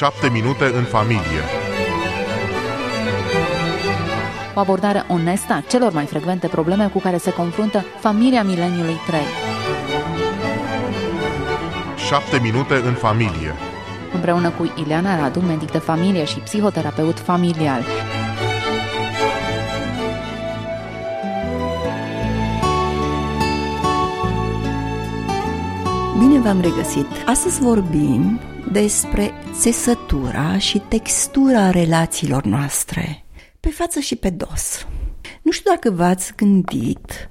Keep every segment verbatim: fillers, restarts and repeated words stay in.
șapte minute în familie. O abordare onestă a celor mai frecvente probleme cu care se confruntă familia mileniului trei. șapte minute în familie. Împreună cu Ileana Radu, medic de familie și psihoterapeut familial. Bine v-am regăsit! Astăzi vorbim despre țesătura și textura relațiilor noastre, pe față și pe dos. Nu știu dacă v-ați gândit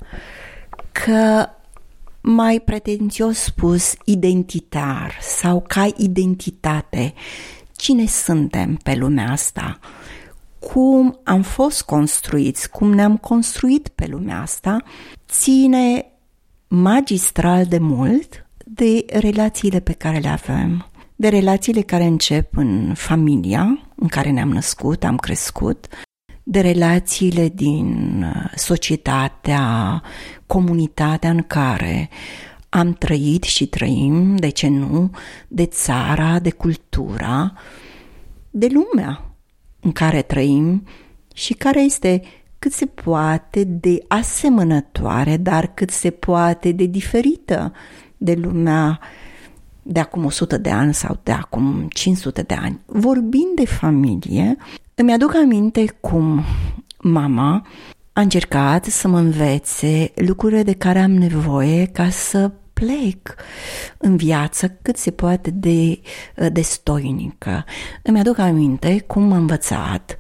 că mai pretențios spus identitar sau ca identitate, cine suntem pe lumea asta, cum am fost construiți, cum ne-am construit pe lumea asta, ține magistral de mult de relațiile pe care le avem, de relațiile care încep în familia în care ne-am născut, am crescut, de relațiile din societatea, comunitatea în care am trăit și trăim, de ce nu, de țara, de cultura, de lumea în care trăim și care este cât se poate de asemănătoare, dar cât se poate de diferită de lumea de acum o sută de ani sau de acum cinci sute de ani. Vorbind de familie, îmi aduc aminte cum mama a încercat să mă învețe lucrurile de care am nevoie ca să plec în viață cât se poate de, de stoinică. Îmi aduc aminte cum m-a învățat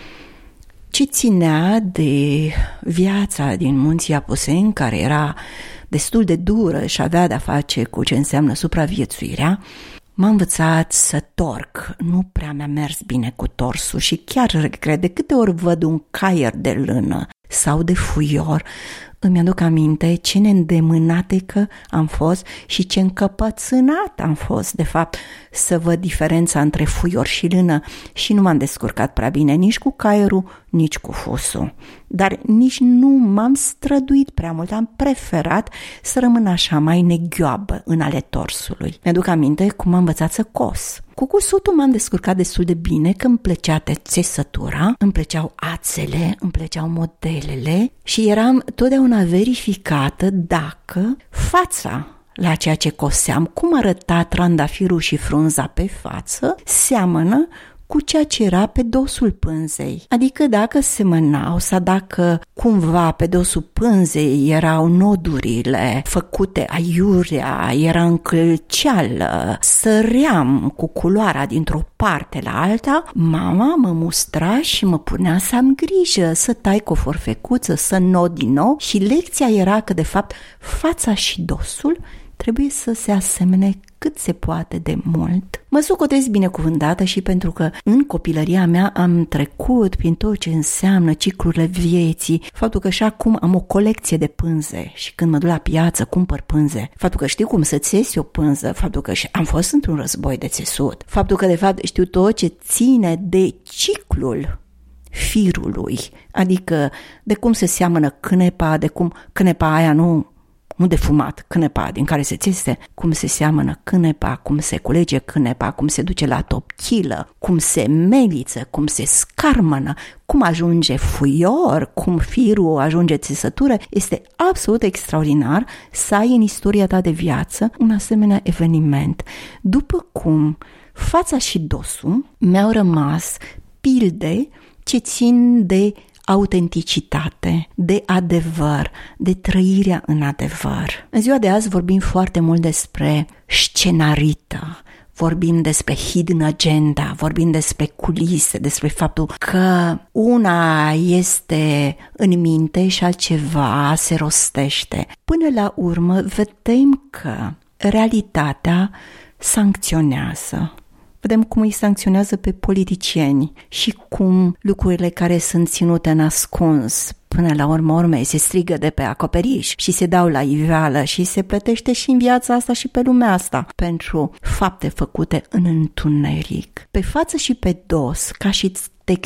ce ținea de viața din Munții Apuseni, care era destul de dură și avea de-a face cu ce înseamnă supraviețuirea. M-a învățat să torc, nu prea mi-a mers bine cu torsul și chiar regret, de câte ori văd un caier de lână sau de fuior, îmi aduc aminte ce neîndemânatecă am fost și ce încăpățânat am fost, de fapt, să văd diferența între fuior și lână și nu m-am descurcat prea bine nici cu caierul, nici cu fusul. Dar nici nu m-am străduit prea mult, am preferat să rămân așa mai neghioabă în ale torsului. Mi-aduc aminte cum am învățat să cos. Cu cusutul m-am descurcat destul de bine, că îmi plăcea țesătura, îmi plăceau ațele, îmi plăceau modelele și eram totdeauna verificată dacă fața la ceea ce coseam, cum arăta trandafirul și frunza pe față, seamănă cu ceea ce era pe dosul pânzei. Adică dacă semănau sau dacă cumva pe dosul pânzei erau nodurile făcute aiurea, era încălceală, săream cu culoarea dintr-o parte la alta, mama mă mustra și mă punea să am grijă, să tai cu o forfecuță, să nod din nou și lecția era că de fapt fața și dosul trebuie să se asemene cât se poate de mult. Mă socotesc binecuvântată și pentru că în copilăria mea am trecut prin tot ce înseamnă ciclurile vieții, faptul că și acum am o colecție de pânze și când mă duc la piață cumpăr pânze, faptul că știu cum să țesi o pânză, faptul că am fost într-un război de țesut, faptul că de fapt știu tot ce ține de ciclul firului, adică de cum se seamănă cânepa, de cum cânepa aia nu nu de fumat, cânepa din care se țese, cum se seamănă cânepa, cum se culege cânepa, cum se duce la topchilă, cum se meliță, cum se scarmănă, cum ajunge fuior, cum firul ajunge țesătură. Este absolut extraordinar să ai în istoria ta de viață un asemenea eveniment. După cum fața și dosul mi-au rămas pilde ce țin de autenticitate, de adevăr, de trăirea în adevăr. În ziua de azi vorbim foarte mult despre scenarită, vorbim despre hidden agenda, vorbim despre culise, despre faptul că una este în minte și altceva se rostește. Până la urmă vedem că realitatea sancționează. Vedem cum îi sancționează pe politicieni și cum lucrurile care sunt ținute în ascuns până la urmă urmei se strigă de pe acoperiș și se dau la iveală și se plătește și în viața asta și pe lumea asta pentru fapte făcute în întuneric. Pe față și pe dos, ca și textură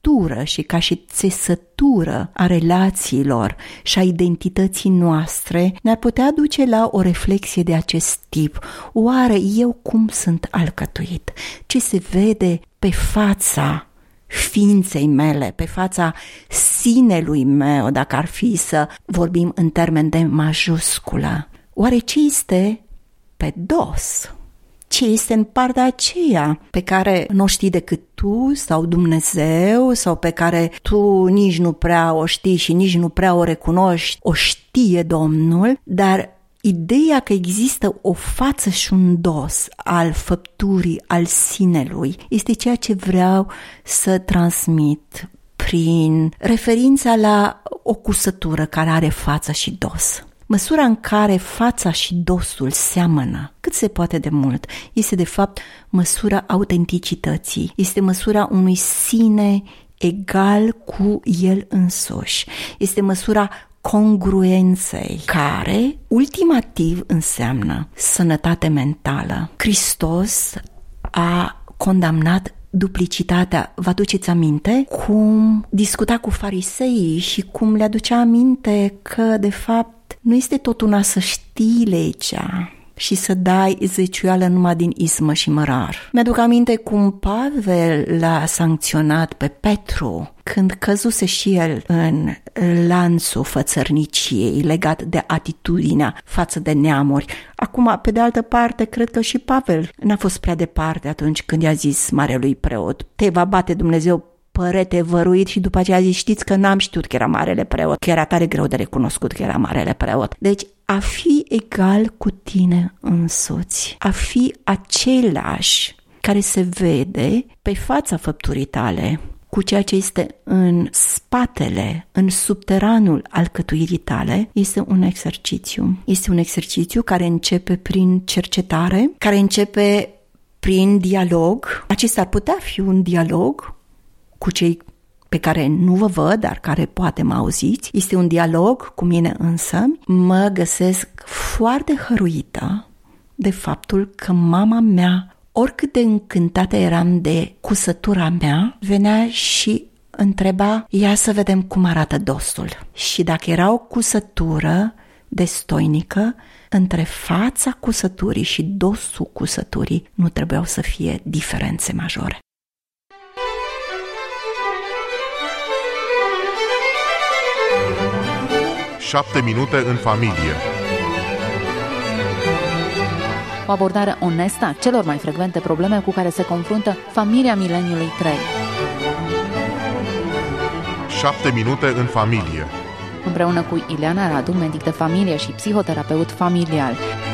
textură și ca și țesătură a relațiilor și a identității noastre ne-ar putea duce la o reflexie de acest tip. Oare eu cum sunt alcătuit? Ce se vede pe fața ființei mele, pe fața sinelui meu, dacă ar fi să vorbim în termen de majusculă? Oare ce este pe dos? Ce este în partea aceea pe care nu o știi decât tu sau Dumnezeu, sau pe care tu nici nu prea o știi și nici nu prea o recunoști, o știe Domnul, dar ideea că există o față și un dos al făpturii, al sinelui, este ceea ce vreau să transmit prin referința la o cusătură care are față și dos. Măsura în care fața și dosul seamănă cât se poate de mult este de fapt măsura autenticității, este măsura unui sine egal cu el însuși, este măsura congruenței, care ultimativ înseamnă sănătate mentală. Hristos a condamnat duplicitatea. Vă aduceți aminte cum discuta cu fariseii și cum le aducea aminte că de fapt nu este tot una să știi legea și să dai zeciuială numai din ismă și mărar. Mi-aduc aminte cum Pavel l-a sancționat pe Petru când căzuse și el în lanțul fățărniciei legat de atitudinea față de neamuri. Acum, pe de altă parte, cred că și Pavel n-a fost prea departe atunci când i-a zis marelui preot: te va bate Dumnezeu părete văruit, și după aceea a zis: știți că n-am știut că era marele preot, că era tare greu de recunoscut că era marele preot. Deci a fi egal cu tine însuți, a fi același care se vede pe fața făpturii tale cu ceea ce este în spatele, în subteranul alcătuirii tale, este un exercițiu. Este un exercițiu care începe prin cercetare, care începe prin dialog. Acesta ar putea fi un dialog cu cei pe care nu vă văd, dar care poate mă auziți. Este un dialog cu mine însă. Mă găsesc foarte hăruită de faptul că mama mea, oricât de încântată eram de cusătura mea, venea și întreba: ia să vedem cum arată dosul. Și dacă era o cusătură destoinică, între fața cusăturii și dosul cusăturii nu trebuiau să fie diferențe majore. Șapte minute în familie. O abordare onestă a celor mai frecvente probleme cu care se confruntă familia mileniului trei. Șapte minute în familie. Împreună cu Ileana Radu, medic de familie și psihoterapeut familial.